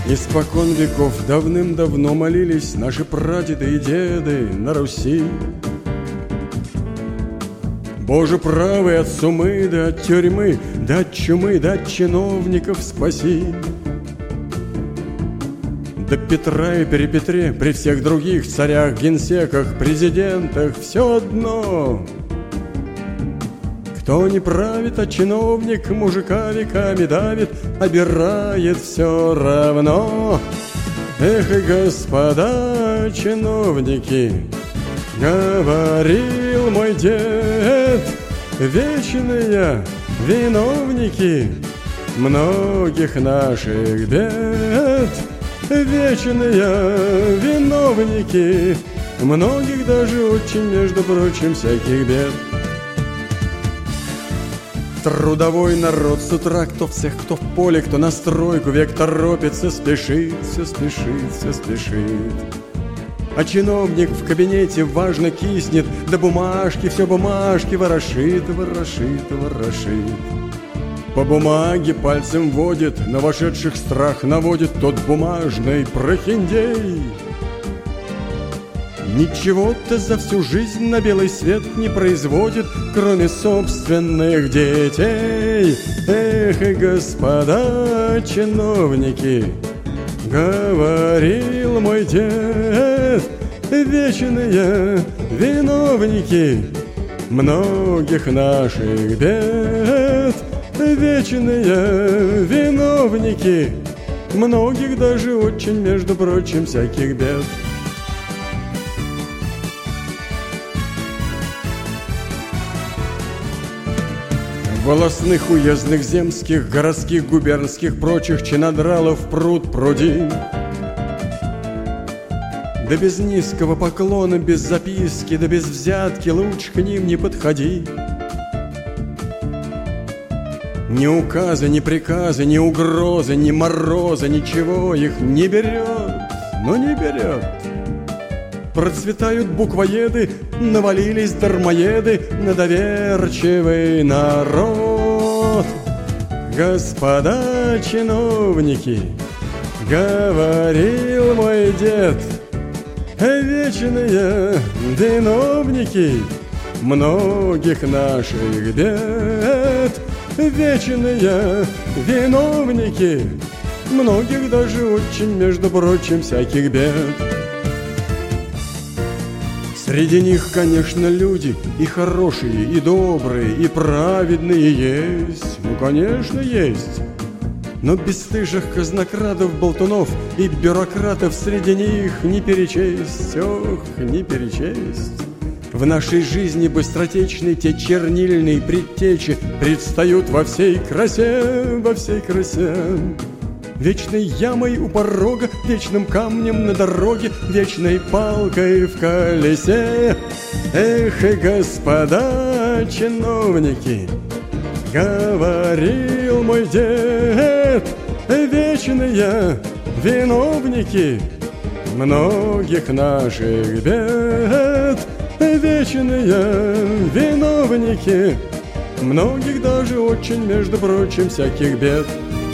Испокон веков давным-давно молились наши прадеды и деды на Руси. Боже правый, от сумы, да от тюрьмы, да от чумы, да от чиновников спаси. До Петра и при Петре, при всех других царях, генсеках, президентах все одно. Кто не правит, а чиновник мужика веками давит, обирает все равно. Эх, и господа чиновники, говорил мой дед, вечные виновники многих наших бед. Вечные виновники многих даже очень, между прочим, всяких бед. Трудовой народ с утра, кто в цех, кто в поле, кто на стройку, век торопится, спешит, все спешит, все спешит. А чиновник в кабинете важно киснет, да бумажки, все бумажки ворошит, ворошит, ворошит. По бумаге пальцем водит, на вошедших страх наводит тот бумажный прохиндей. Ничего-то за всю жизнь на белый свет не производит, кроме собственных детей. Эх, и господа чиновники, говорил мой дед, вечные виновники многих наших бед. Вечные виновники многих даже очень, между прочим, всяких бед. Волостных, уездных, земских, городских, губернских, прочих чинодралов пруд пруди. Да без низкого поклона, без записки, да без взятки лучше к ним не подходи. Ни указы, ни приказы, ни угрозы, ни мороза, ничего их не берет, но не берет. Процветают буквоеды, навалились дармоеды на доверчивый народ. Господа чиновники, говорил мой дед, вечные виновники многих наших бед. Вечные виновники многих даже очень, между прочим, всяких бед. Среди них, конечно, люди и хорошие, и добрые, и праведные есть. Ну, конечно, есть. Но бесстыжих казнокрадов, болтунов и бюрократов среди них не перечесть, ох, не перечесть. В нашей жизни быстротечной те чернильные предтечи предстают во всей красе, во всей красе. Вечной ямой у порога, вечным камнем на дороге, вечной палкой в колесе. Эх, и господа чиновники, говорил мой дед, вечные виновники многих наших бед. Вечные виновники многих даже очень, между прочим, всяких бед.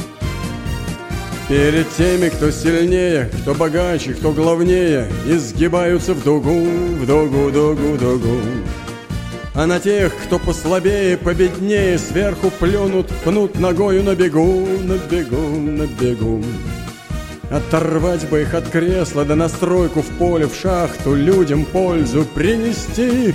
Перед теми, кто сильнее, кто богаче, кто главнее, изгибаются в дугу, в дугу, дугу, дугу. А на тех, кто послабее, победнее, сверху плюнут, пнут ногою на бегу, на бегу, на бегу. Оторвать бы их от кресла, да на стройку в поле, в шахту, людям пользу принести.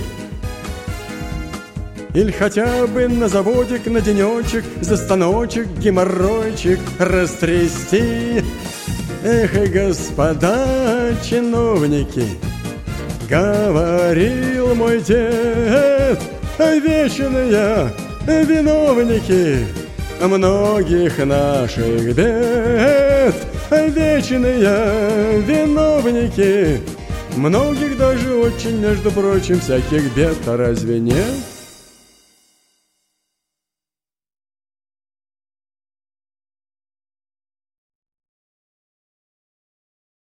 Или хотя бы на заводик, на денечек, за станочек, геморройчик растрясти. Эх, и господа чиновники, говорил мой дед, вечные виновники многих наших бед. Вечные виновники многих даже очень, между прочим, всяких бед. А разве нет?